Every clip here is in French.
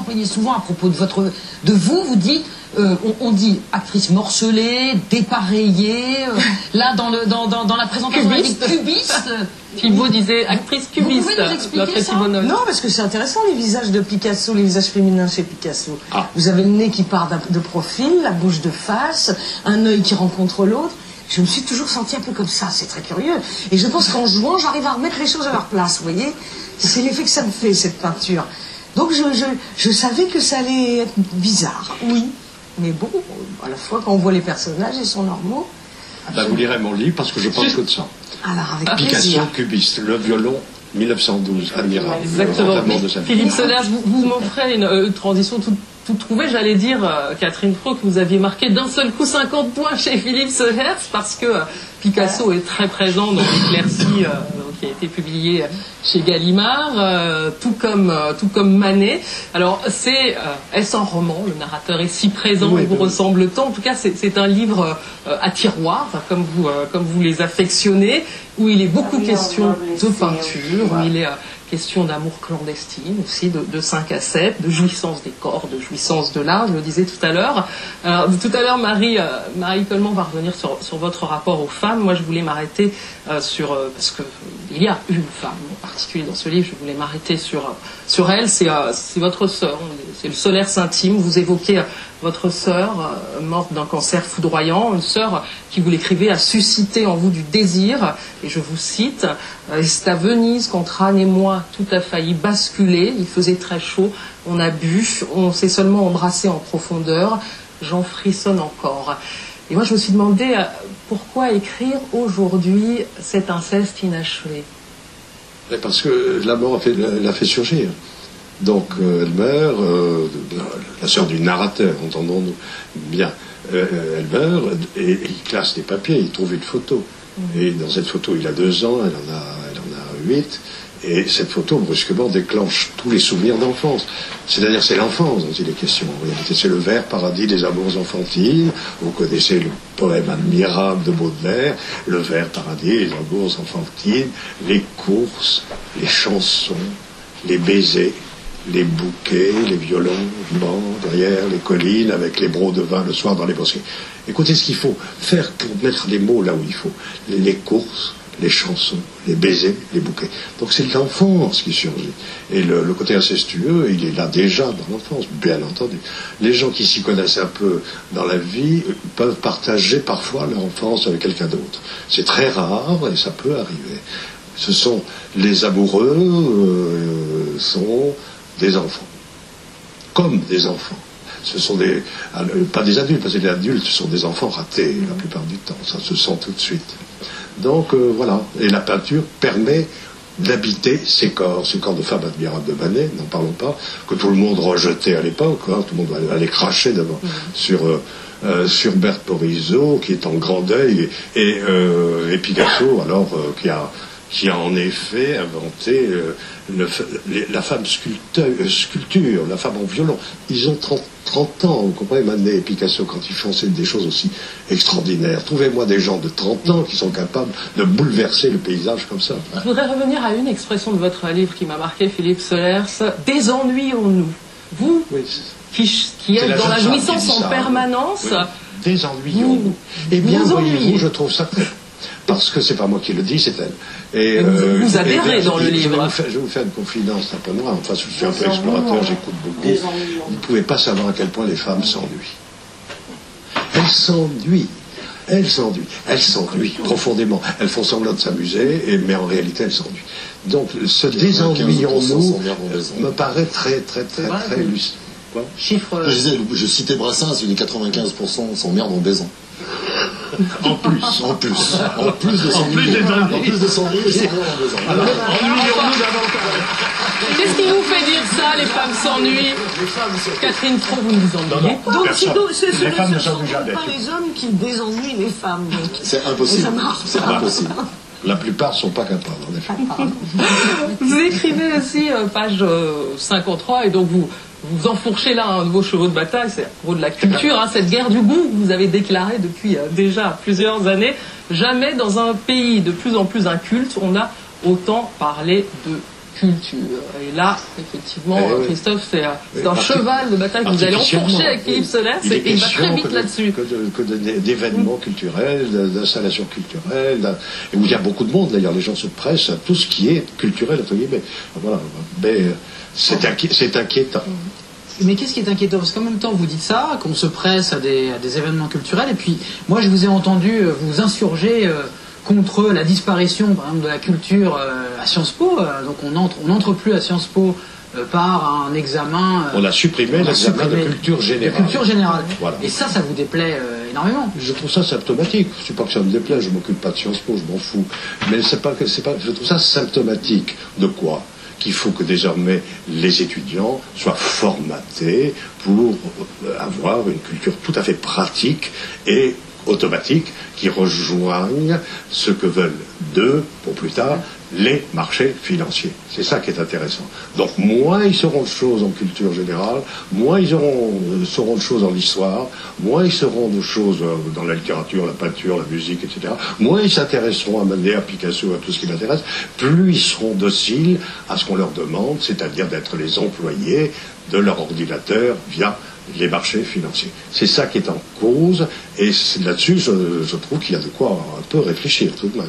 employez souvent à propos de vous. Vous dites, on dit actrice morcelée, dépareillée. Là, dans la présentation, on a dit cubiste. Thibaut disait actrice cubiste. Vous pouvez nous expliquer ça? Non, parce que c'est intéressant les visages de Picasso, les visages féminins chez Picasso. Vous avez le nez qui part de profil, la bouche de face, un œil qui rencontre l'autre. Je me suis toujours sentie un peu comme ça, c'est très curieux. Et je pense qu'en jouant, j'arrive à remettre les choses à leur place, vous voyez. C'est l'effet que ça me fait, cette peinture. Donc je savais que ça allait être bizarre, oui. Mais bon, à la fois, quand on voit les personnages, ils sont normaux. Vous lirez mon livre, parce que je parle que de ça. Alors, avec Picasso, plaisir. cubiste, le violon, 1912, admirable. Exactement. Philippe Soler, vous m'offrez une transition toute trouvée, j'allais dire, Catherine Fro, que vous aviez marqué d'un seul coup 50 points chez Philippe Solers, parce que Picasso est très présent dans l'éclaircie qui a été publié chez Gallimard, tout comme Manet. Alors, est-ce un roman? Le narrateur est si présent, il vous ressemble tant. En tout cas, c'est un livre à tiroir, comme vous les affectionnez, où il est beaucoup question de peinture, où il est question d'amour clandestine aussi, de 5 à 7, de jouissance des corps, de jouissance de l'art, je le disais tout à l'heure. Tout à l'heure, Marie Coleman va revenir sur votre rapport aux femmes. Moi, je voulais m'arrêter parce que il y a une femme en particulier dans ce livre, je voulais m'arrêter sur elle, c'est votre sœur, c'est le Solers intime. Vous évoquez votre sœur, morte d'un cancer foudroyant, une sœur qui, vous l'écrivez, a suscité en vous du désir, et je vous cite, « C'est à Venise qu'entre Anne et moi, tout a failli basculer, il faisait très chaud, on a bu, on s'est seulement embrassé en profondeur, j'en frissonne encore. » Et moi, je me suis demandé, pourquoi écrire aujourd'hui cet inceste inachevé? Parce que la mort l'a fait surgir. Donc elle meurt, la sœur du narrateur, entendons-nous bien, elle meurt et il classe des papiers, il trouve une photo. Et dans cette photo, il a 2 ans, elle en a 8, et cette photo brusquement déclenche tous les souvenirs d'enfance. C'est-à-dire c'est l'enfance dont il est question. En réalité, c'est le vert paradis des amours enfantines. Vous connaissez le poème admirable de Baudelaire, le vert paradis des amours enfantines, les courses, les chansons, les baisers, les bouquets, les violons, derrière les collines, avec les brocs de vin le soir dans les bosquets. Écoutez ce qu'il faut faire pour mettre les mots là où il faut. Les courses, les chansons, les baisers, les bouquets. Donc c'est l'enfance qui surgit. Et le côté incestueux, il est là déjà dans l'enfance, bien entendu. Les gens qui s'y connaissent un peu dans la vie peuvent partager parfois leur enfance avec quelqu'un d'autre. C'est très rare et ça peut arriver. Ce sont les amoureux, sont des enfants, comme des enfants. Ce sont pas des adultes, parce que les adultes sont des enfants ratés la plupart du temps, ça se sent tout de suite. Donc voilà, et la peinture permet d'habiter ces corps de femmes admirables de Manet, n'en parlons pas, que tout le monde rejetait à l'époque, tout le monde allait cracher devant, sur Berthe Morisot, qui est en grand deuil, et Picasso, alors, qui a en effet inventé la femme sculpture, la femme en violon. Ils ont 30 ans, vous comprenez, Manet et Picasso, quand ils font des choses aussi extraordinaires. Trouvez-moi des gens de 30 ans qui sont capables de bouleverser le paysage comme ça. Je voudrais revenir à une expression de votre livre qui m'a marqué, Philippe Solers. Désennuyons-nous. Vous, qui êtes dans la jouissance en permanence... Oui. Désennuyons-nous. Eh bien, voyez-vous, je trouve ça très... Parce que c'est pas moi qui le dis, c'est elle. Et vous adhérez dans le livre. Je vais vous faire une confidence un peu moi. Enfin, je suis un peu explorateur, j'écoute beaucoup. Vous ne pouvez pas savoir à quel point les femmes s'ennuient. Elles s'ennuient. Elles s'ennuient profondément. Elles font semblant de s'amuser, mais en réalité, elles s'ennuient. Donc, ce désennuyons-nous me paraît très, très, très, très lucide. Chiffre. Je citais Brassens, il dit 95% s'emmerdent en baisant. En plus de s'ennuyer, alors, qu'est-ce qui vous fait dire ça, les femmes s'ennuient? Catherine Fro, vous nous ennuyez. Donc, les femmes ne s'ennuient jamais. Pas les hommes qui désennuient les femmes. C'est impossible. C'est impossible. La plupart ne sont pas capables, en effet. Vous écrivez aussi, page 53, et donc vous enfourchez là un nouveau cheval de bataille, c'est à propos de la culture, cette guerre du goût que vous avez déclarée depuis déjà plusieurs années. Jamais dans un pays de plus en plus inculte, on a autant parlé de culture. Et là, effectivement, Christophe, c'est un cheval de bataille que vous allez enfourcher avec Philippe Solers, et il va très vite là-dessus. D'événements culturels, d'installations culturelles, et où il y a beaucoup de monde, d'ailleurs, les gens se pressent à tout ce qui est culturel, entre guillemets. Voilà. Mais c'est inquiétant. Mais qu'est-ce qui est inquiétant? Parce qu'en même temps, vous dites ça, qu'on se presse à des événements culturels, et puis moi, je vous ai entendu vous insurger contre la disparition, par exemple, de la culture à Sciences Po. Donc on n'entre plus à Sciences Po par un examen... on a supprimé l'examen de culture générale. De culture générale. Voilà. Et ça vous déplaît énormément. Je trouve ça symptomatique. C'est pas que ça me déplaît, je m'occupe pas de Sciences Po, je m'en fous. Mais je trouve ça symptomatique de quoi? Qu'il faut que désormais les étudiants soient formatés pour avoir une culture tout à fait pratique et automatique qui rejoignent ce que veulent d'eux, pour plus tard, les marchés financiers. C'est ça qui est intéressant. Donc moins ils sauront de choses en culture générale, moins ils sauront de choses en histoire, moins ils sauront de choses dans la littérature, la peinture, la musique, etc. Moins ils s'intéresseront à Manet, à Picasso, à tout ce qui m'intéresse, plus ils seront dociles à ce qu'on leur demande, c'est-à-dire d'être les employés de leur ordinateur via les marchés financiers. C'est ça qui est en cause, et là-dessus, je trouve qu'il y a de quoi un peu réfléchir tout de même.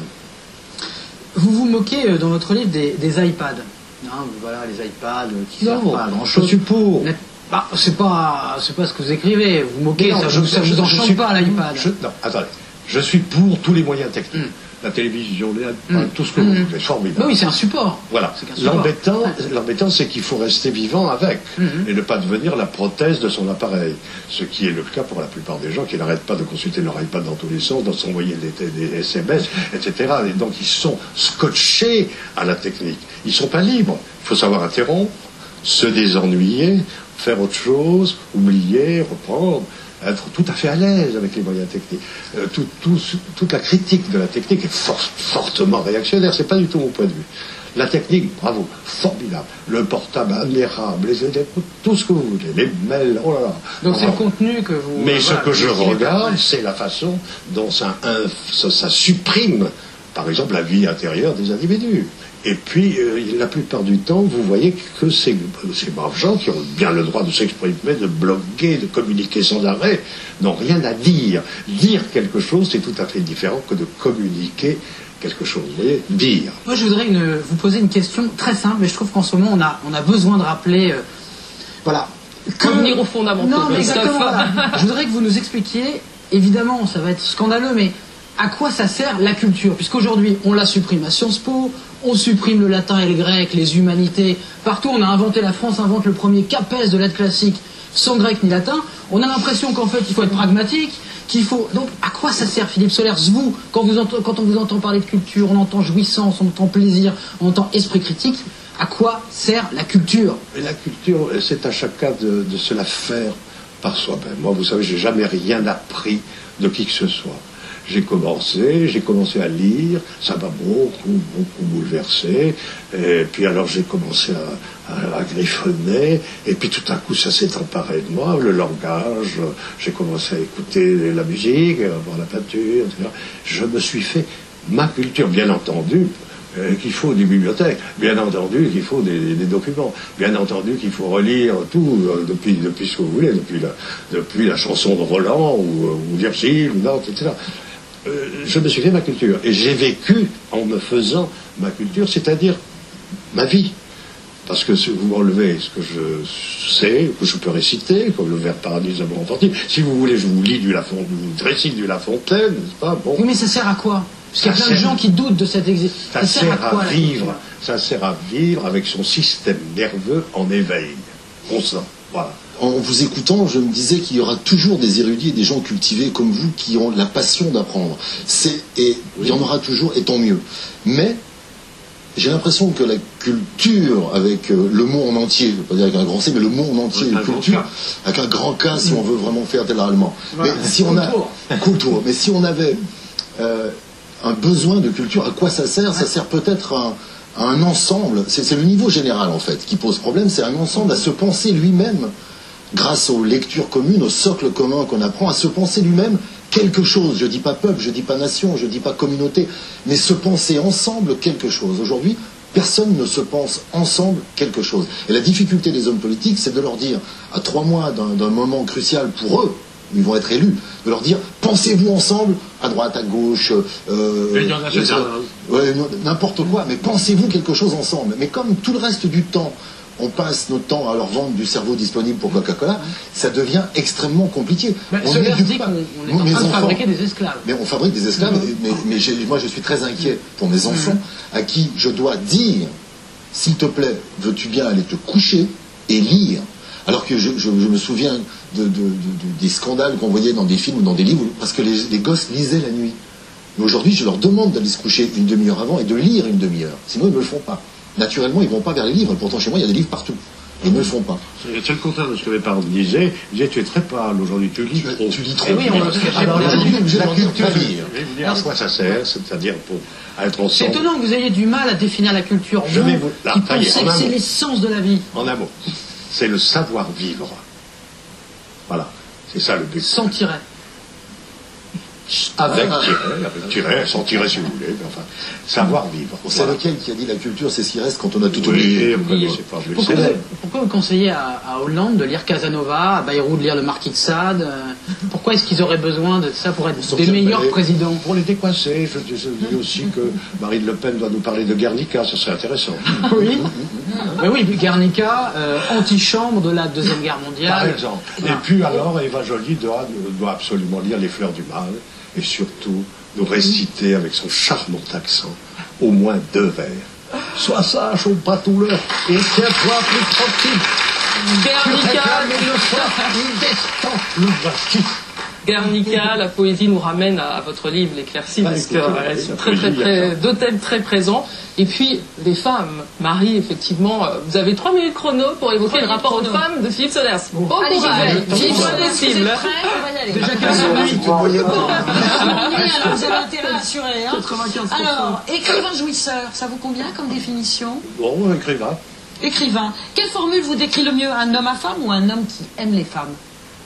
Vous vous moquez dans votre livre des iPads. Hein, voilà, les iPads qui ne servent pas à grand-chose. Je suis pour. Bah, c'est pas ce que vous écrivez. Vous moquez, ça vous enchante pas l'iPad. Non, attendez. Je suis pour tous les moyens techniques. La télévision, tout ce que vous voulez, c'est formidable. Oui, c'est un support. Voilà. L'embêtant, c'est qu'il faut rester vivant avec et ne pas devenir la prothèse de son appareil. Ce qui est le cas pour la plupart des gens qui n'arrêtent pas de consulter leur iPad dans tous les sens, de s'envoyer des SMS, etc. Et donc ils sont scotchés à la technique. Ils ne sont pas libres. Il faut savoir interrompre, se désennuyer, faire autre chose, oublier, reprendre. Être tout à fait à l'aise avec les moyens techniques. Toute la critique de la technique est fortement réactionnaire, c'est pas du tout mon point de vue. La technique, bravo, formidable. Le portable, admirable, tout ce que vous voulez, les mails, oh là là. Donc c'est le contenu que vous... Mais ce que je regarde, c'est la façon dont ça supprime, par exemple, la vie intérieure des individus. Et puis, la plupart du temps, vous voyez que ces braves gens qui ont bien le droit de s'exprimer, de bloguer, de communiquer sans arrêt, n'ont rien à dire. Dire quelque chose, c'est tout à fait différent que de communiquer quelque chose. Vous voyez, dire. Moi, je voudrais vous poser une question très simple, mais je trouve qu'en ce moment, on a besoin de rappeler... voilà. Revenir aux fondamentaux. Non, mais exactement. Voilà. Je voudrais que vous nous expliquiez, évidemment, ça va être scandaleux, mais à quoi ça sert la culture? Puisqu'aujourd'hui, on la supprime à Sciences Po, on supprime le latin et le grec, les humanités. Partout, on a inventé, la France invente le premier CAPES de lettres classiques, sans grec ni latin. On a l'impression qu'en fait, il faut être pragmatique, qu'il faut... Donc, à quoi ça sert, Philippe Solers? Vous, quand on vous entend parler de culture, on entend jouissance, on entend plaisir, on entend esprit critique. À quoi sert la culture? Et la culture, c'est à chacun de se la faire par soi-même. Moi, vous savez, j'ai jamais rien appris de qui que ce soit. J'ai commencé à lire, ça m'a beaucoup bouleversé, et puis alors j'ai commencé à griffonner, et puis tout à coup ça s'est emparé de moi, le langage, j'ai commencé à écouter la musique, à voir la peinture, etc. Je me suis fait ma culture, bien entendu, qu'il faut des bibliothèques, bien entendu qu'il faut des documents, bien entendu qu'il faut relire tout, depuis ce que vous voulez, depuis la chanson de Roland, ou Virgile, ou Dante, etc. Je me suis fait ma culture, et j'ai vécu en me faisant ma culture, c'est-à-dire ma vie. Parce que si vous m'enlevez ce que je sais, que je peux réciter, comme le vers paradis amour enfantine, si vous voulez, je vous lis du récite du La Fontaine, n'est-ce pas? Bon. Oui, mais ça sert à quoi? Parce qu'il y a plein de gens qui doutent de cette existence. Ça sert à vivre. Ça sert à vivre avec son système nerveux en éveil. Constant. Voilà. En vous écoutant, je me disais qu'il y aura toujours des érudits et des gens cultivés comme vous qui ont la passion d'apprendre. Et il y en aura toujours, et tant mieux. Mais j'ai l'impression que la culture, avec le mot en entier, je ne veux pas dire avec un grand C, mais le mot en entier, culture, avec un grand K si on veut vraiment faire littéralement. Voilà. Mais si on a culture, mais si on avait un besoin de culture, à quoi ça sert? Ça sert peut-être à un ensemble. C'est le niveau général en fait qui pose problème. C'est un ensemble à se penser lui-même, grâce aux lectures communes, au socle commun qu'on apprend, à se penser lui-même quelque chose. Je ne dis pas peuple, je ne dis pas nation, je ne dis pas communauté, mais se penser ensemble quelque chose. Aujourd'hui, Personne ne se pense ensemble quelque chose. Et la difficulté des hommes politiques, c'est de leur dire, à 3 mois d'un moment crucial pour eux, où ils vont être élus, de leur dire, pensez-vous ensemble, à droite, à gauche, n'importe quoi, mais pensez-vous quelque chose ensemble. Mais comme tout le reste du temps, on passe notre temps à leur vendre du cerveau disponible pour Coca-Cola, ça devient extrêmement compliqué. On dit qu'on est en train de fabriquer des esclaves. Mais on fabrique des esclaves, mais moi je suis très inquiet pour mes enfants, à qui je dois dire, s'il te plaît, veux-tu bien aller te coucher et lire. Alors que je me souviens des scandales qu'on voyait dans des films ou dans des livres, parce que les gosses lisaient la nuit. Mais aujourd'hui, je leur demande d'aller se coucher une demi-heure avant et de lire une demi-heure. Sinon, ils ne le font pas. Naturellement, ils ne vont pas vers les livres. Pourtant, chez moi, il y a des livres partout. Ils ne le font pas. C'est le contraire de ce que mes parents me disaient. Ils disaient, tu es très pâle aujourd'hui, tu lis trop. Tu lis trop. Oui, alors, la culture, à quoi ça sert? C'est-à-dire pour être ensemble. C'est étonnant que vous ayez du mal à définir la culture. Vous qui pensez que c'est l'essence de la vie. En un mot, c'est le savoir-vivre. Voilà. C'est ça le but. Sans tirer. Avec tirer, sans tirer si vous voulez, mais enfin, savoir-vivre. C'est lequel qui a dit la culture, c'est ce qui reste quand on a tout oublié. Pourquoi vous conseillez à Hollande de lire Casanova, à Bayrou de lire le Marquis de Sade? Pourquoi est-ce qu'ils auraient besoin de ça pour être des meilleurs présidents? Pour les décoincer, je dis aussi que Marine Le Pen doit nous parler de Guernica, ça serait intéressant. Oui, mais oui, Guernica, antichambre de la Deuxième Guerre mondiale. Par exemple. Et puis alors, Eva Joly doit absolument lire Les Fleurs du Mal. Et surtout, nous réciter avec son charmant accent au moins 2 vers. Sois sage, au pas tout l'heure, et tiens-toi plus tranquille. Guernica, la poésie nous ramène à votre livre, L'Éclaircie, parce qu'elles sont deux thèmes très présents. Et puis, les femmes. Marie, effectivement, vous avez 3 minutes chrono pour évoquer le rapport aux femmes de Philippe Solers. Bon courage, vive possible. Déjà 15 minutes, vous voyez pas. Vous avez intérêt à assurer. 95%. Alors, écrivain jouisseur, ça vous convient comme définition? Bon, écrivain. Écrivain. Quelle formule vous décrit le mieux, un homme à femme ou un homme qui aime les femmes?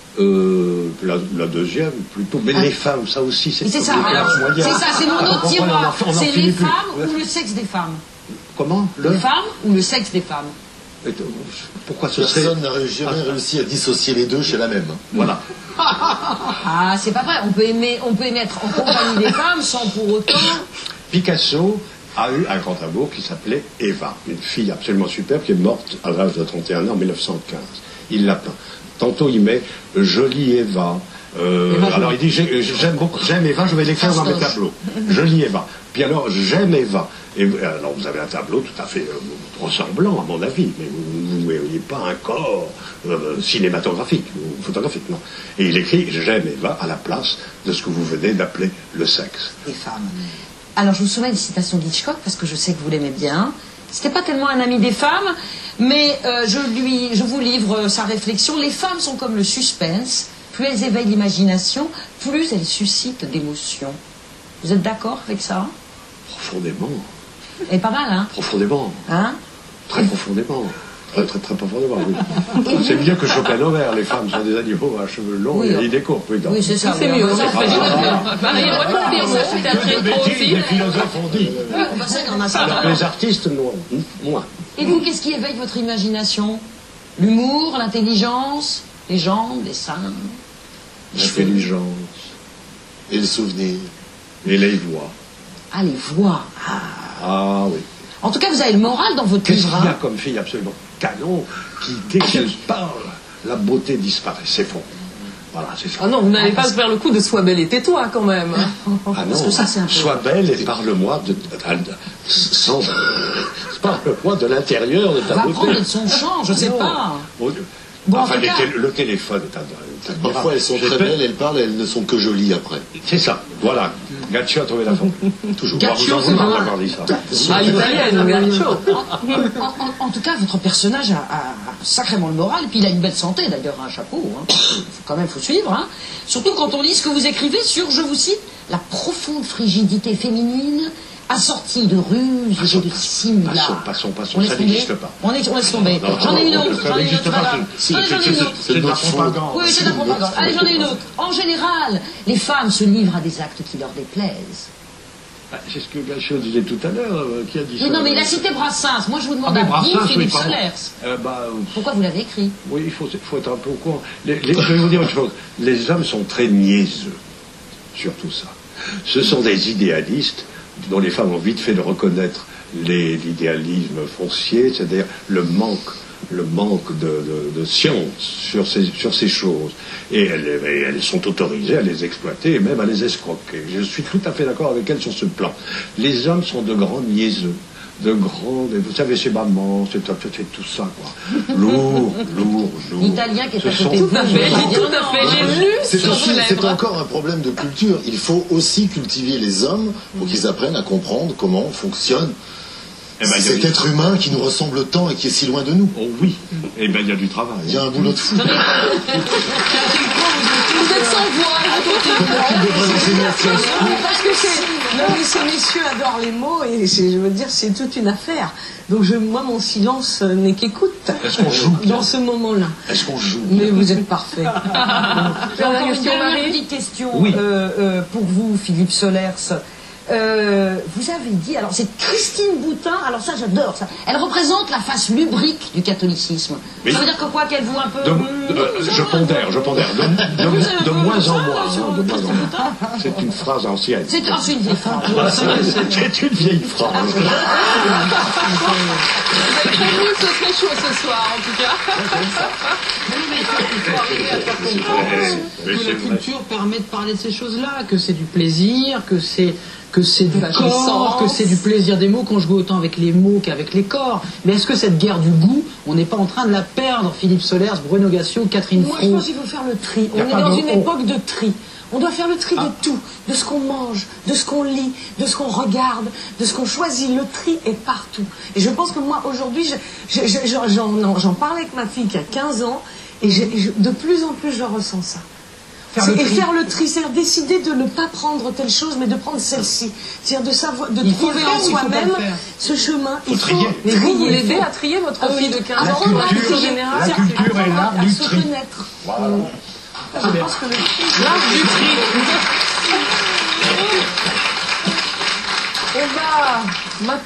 La deuxième, plutôt. Mais les femmes, ça aussi, c'est ça. C'est ça, c'est mon autre tiroir. C'est les femmes ou le sexe des femmes? Comment? Les femmes ou le sexe des femmes? Pourquoi ce serait... Personne n'a jamais réussi à dissocier les deux chez la même. Voilà. Ah, c'est pas vrai. On peut aimer être en compagnie des femmes sans pour autant... Picasso a eu un grand amour qui s'appelait Eva, une fille absolument superbe qui est morte à l'âge de 31 ans en 1915. Il l'a peint. Tantôt il met jolie Eva. Alors il dit j'aime Eva, je vais l'écrire dans mes tableaux. Jolie Eva. Puis alors j'aime Eva. Et alors vous avez un tableau tout à fait ressemblant à mon avis, mais vous ne voyez pas un corps cinématographique ou photographique, non. Et il écrit j'aime Eva à la place de ce que vous venez d'appeler le sexe. Les femmes. Alors je vous soumets une citation d'Hitchcock parce que je sais que vous l'aimez bien. C'était pas tellement un ami des femmes, mais je vous livre sa réflexion. Les femmes sont comme le suspense. Plus elles éveillent l'imagination, plus elles suscitent d'émotions. Vous êtes d'accord avec ça? Profondément. Et pas mal, hein? Profondément. Hein? Très profondément. Très profondément, oui. C'est bien que Schopenhauer, les femmes sont des animaux à cheveux longs et idées courtes. Oui, c'est ça. C'est mieux. Marie, les philosophes ont dit. Alors les artistes, moins. Et vous, qu'est-ce qui éveille votre imagination? L'humour, l'intelligence, les jambes, les seins? L'intelligence. Et le souvenir. Et les voix. Ah, les voix. Ah oui. En tout cas, vous avez le moral dans votre livre. Qu'est-ce qu'il y a comme fille absolument canon qui, dès qu'elle parle, la beauté disparaît, s'effondre. Voilà, c'est ça. Ah non, vous n'allez pas faire le coup de sois belle et tais-toi quand même. Ah non, sois belle et parle-moi parle-moi de l'intérieur de ta beauté. On va prendre de son champ, je ne sais pas. Bon, enfin, le téléphone est un... Parfois, elles sont très belles, elles parlent, elles ne sont que jolies après. C'est ça, voilà. Gaccio a trouvé la forme. Toujours. Gaccio, vous en avoir dit ça. Ah, l'italienne, Gaccio. En tout cas, votre personnage a sacrément le moral, et puis il a une belle santé d'ailleurs, un chapeau. Hein. Quand même, il faut suivre. Hein. Surtout quand on lit ce que vous écrivez sur, je vous cite, la profonde frigidité féminine assortie de ruses et de simulacres. Passons, ça n'existe pas. On laisse tomber. J'en ai une autre. Ça n'existe pas. C'est de la propagande. Oui, c'est de la propagande. Allez, j'en ai une autre. En général, les femmes se livrent à des actes qui leur déplaisent. C'est ce que Gachot disait tout à l'heure. Qui a dit ça? Oui, non, mais il a cité Brassens. Moi, je vous demande mais à vous, Brassens, Philippe oui, pardon. Solers. Pourquoi vous l'avez écrit? Oui, il faut être un peu au courant. Je vais vous dire une chose. Les hommes sont très niaiseux sur tout ça. Ce sont des idéalistes dont les femmes ont vite fait de reconnaître l'idéalisme foncier, c'est-à-dire le manque de science sur ces choses. Et elles sont autorisées à les exploiter et même à les escroquer. Je suis tout à fait d'accord avec elles sur ce plan. Les hommes sont de grands niaiseux. Vous savez, c'est maman, c'est tout ça, quoi. Lourd. L'Italien qui est à côté de vous. Tout à fait. J'ai lu sur vos C'est lèvres. encore un problème de culture. Il faut aussi cultiver les hommes pour qu'ils apprennent à comprendre comment fonctionne cet être humain qui nous ressemble tant et qui est si loin de nous. Oh oui, eh bien il y a du travail. Il y a un boulot de fou. Vous êtes sans voix, à côté de moi. Il devrait enseigner la science. Parce que ces messieurs adorent les mots et je veux dire, c'est toute une affaire. Donc moi, mon silence n'est qu'écoute. Est-ce qu'on joue dans ce moment-là? Est-ce qu'on joue? Mais vous êtes parfait. J'ai encore une dernière petite question Oui. pour vous, Philippe Solers. Vous avez dit, alors c'est Christine Boutin, alors ça j'adore ça, elle représente la face lubrique du catholicisme. Oui. Ça veut dire que quoi, qu'elle vous un peu... Je pondère. De moins en moins. C'est une phrase ancienne. C'est une vieille phrase. C'est une vieille phrase. Ce serait chaud ce soir, en tout cas. Que la culture permet de parler de ces choses-là, que c'est du plaisir, que c'est du la corps, jouissance. que c'est du plaisir des mots, qu'on joue autant avec les mots qu'avec les corps. Mais est-ce que cette guerre du goût, on n'est pas en train de la perdre? Philippe Solers, Bruno Gassio, Catherine Moi, je Fro. pense qu'il faut faire le tri. On est dans une époque de tri. On doit faire le tri de tout, de ce qu'on mange, de ce qu'on lit, de ce qu'on regarde, de ce qu'on choisit. Le tri est partout. Et je pense que moi, aujourd'hui, j'en parlais avec ma fille qui a 15 ans, et de plus en plus, je ressens ça. Faire le tri, c'est-à-dire décider de ne pas prendre telle chose, mais de prendre celle-ci. C'est-à-dire de savoir, de trouver en soi-même ce chemin. Il faut trier. Mais vous l'aidez à trier votre fille de 15 ans apprendre à culture trier. générale. La culture est l'art à du se tri. connaître. Je pense que le tri, L'art du tri. on va